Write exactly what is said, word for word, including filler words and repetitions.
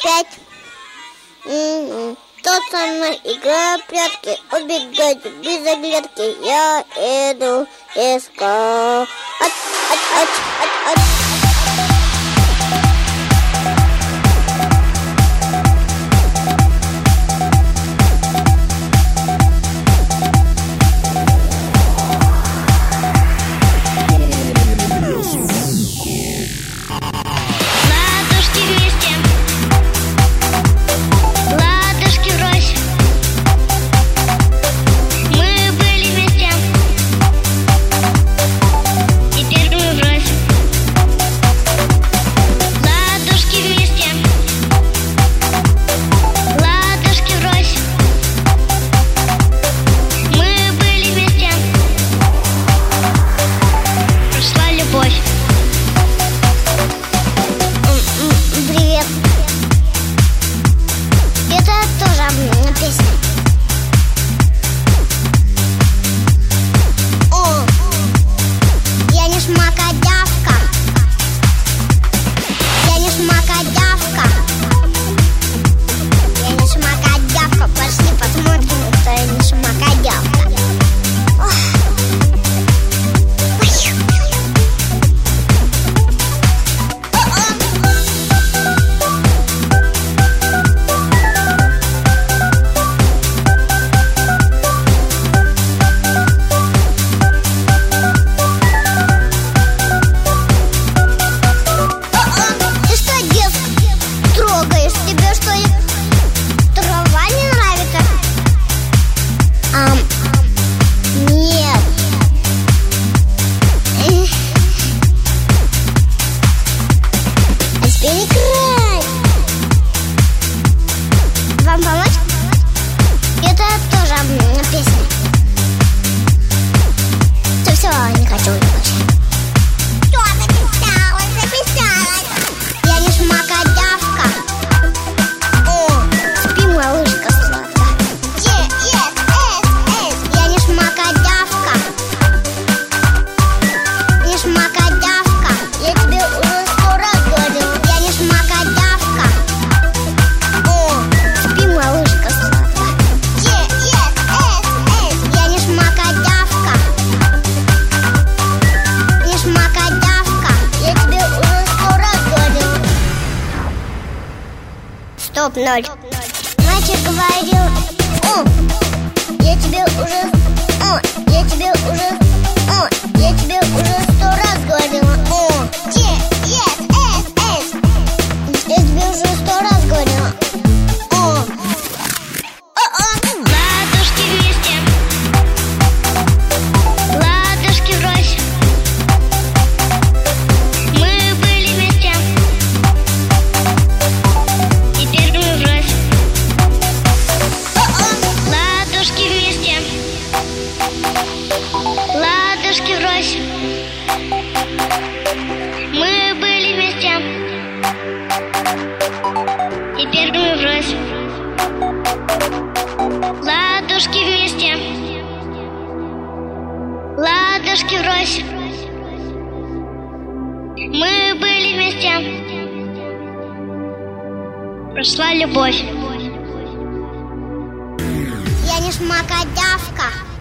пять. М-м. Тот со мной играет в прятки, убегать без оглядки. Я иду искать. От, от, от, от, от. Вам помочь? Это тоже песня. Все, все, не хочу больше. Что записалась, записалась? Я не шмакодявка. О, спи, малышка сладкая. Е, эс, эс, эс. Я не шмакодявка. Не шмакодявка. Я тебе уже сто раз говорила. Я не шмакодявка. О, спи, малышка сладкая. Е, эс, эс, эс. Я не шмакодявка. Не шмакодявка. Я тебе уже сто раз говорила. Стоп, ноль. Мальчик говорил, о, я тебе уже, о, я тебе уже, о, я тебе уже сто раз говорила, о, Е, эс, эс, эс. Я тебе уже сто раз говорила, о, о-о. Ладушки вместе, ладушки врозь. Мы были вместе, теперь мы врозь. Ладушки вместе, ладушки врозь. Мы были вместе, теперь мы врозь. Ладушки вместе, ладушки врозь. Мы были вместе, прошла любовь. Я не шмакодявка.